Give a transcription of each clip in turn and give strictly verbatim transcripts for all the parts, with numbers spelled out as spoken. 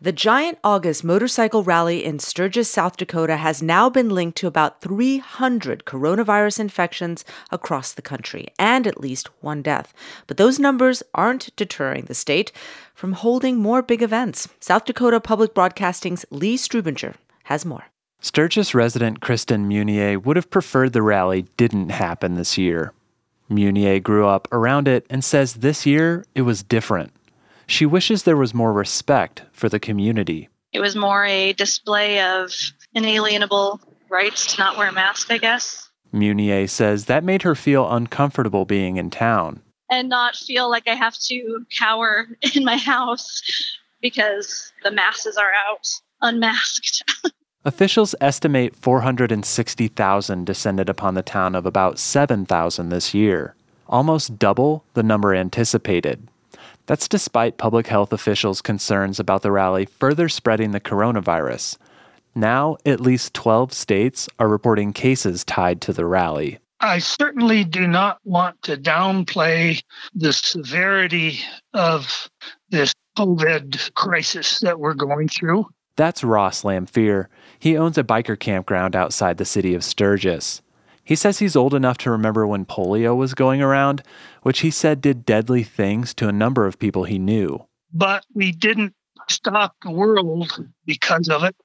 The Giant August motorcycle rally in Sturgis, South Dakota has now been linked to about three hundred coronavirus infections across the country and at least one death. But those numbers aren't deterring the state from holding more big events. South Dakota Public Broadcasting's Lee Strubinger has more. Sturgis resident Kristen Munier would have preferred the rally didn't happen this year. Munier grew up around it and says this year it was different. She wishes there was more respect for the community. It was more a display of inalienable rights to not wear a mask, I guess. Munier says that made her feel uncomfortable being in town. And not feel like I have to cower in my house because the masses are out unmasked. Officials estimate four hundred sixty thousand descended upon the town of about seven thousand this year, almost double the number anticipated. That's despite public health officials' concerns about the rally further spreading the coronavirus. Now, at least twelve states are reporting cases tied to the rally. I certainly do not want to downplay the severity of this COVID crisis that we're going through. That's Ross Lamphere. He owns a biker campground outside the city of Sturgis. He says he's old enough to remember when polio was going around, which he said did deadly things to a number of people he knew. But we didn't stop the world because of it,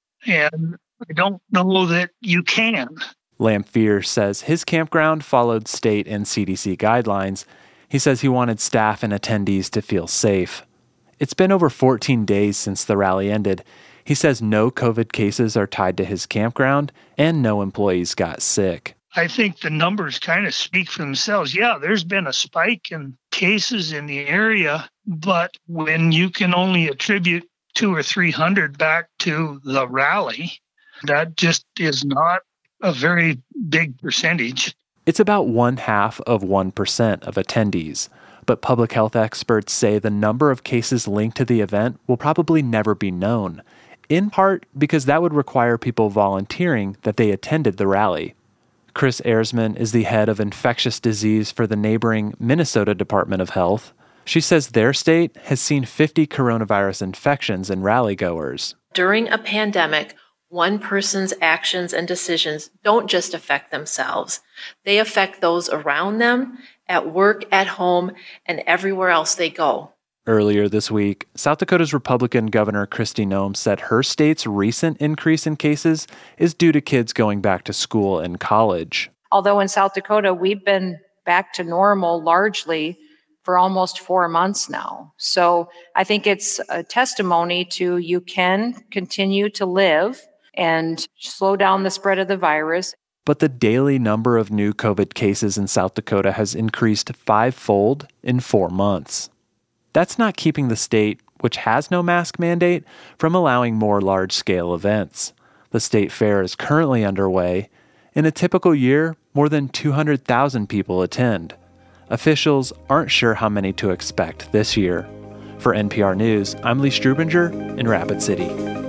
and I don't know that you can. Lamphere says his campground followed state and C D C guidelines. He says he wanted staff and attendees to feel safe. It's been over fourteen days since the rally ended. He says no COVID cases are tied to his campground and no employees got sick. I think the numbers kind of speak for themselves. Yeah, there's been a spike in cases in the area, but when you can only attribute two or three hundred back to the rally, that just is not a very big percentage. It's about one half of one percent of attendees. But public health experts say the number of cases linked to the event will probably never be known, in part because that would require people volunteering that they attended the rally. Chris Erzman is the head of infectious disease for the neighboring Minnesota Department of Health. She says their state has seen fifty coronavirus infections in rally-goers. During a pandemic, one person's actions and decisions don't just affect themselves. They affect those around them, at work, at home, and everywhere else they go. Earlier this week, South Dakota's Republican Governor Kristi Noem said her state's recent increase in cases is due to kids going back to school and college. Although in South Dakota, we've been back to normal largely for almost four months now. So I think it's a testimony to you can continue to live and slow down the spread of the virus. But the daily number of new COVID cases in South Dakota has increased fivefold in four months. That's not keeping the state, which has no mask mandate, from allowing more large-scale events. The state fair is currently underway. In a typical year, more than two hundred thousand people attend. Officials aren't sure how many to expect this year. For N P R News, I'm Lee Strubinger in Rapid City.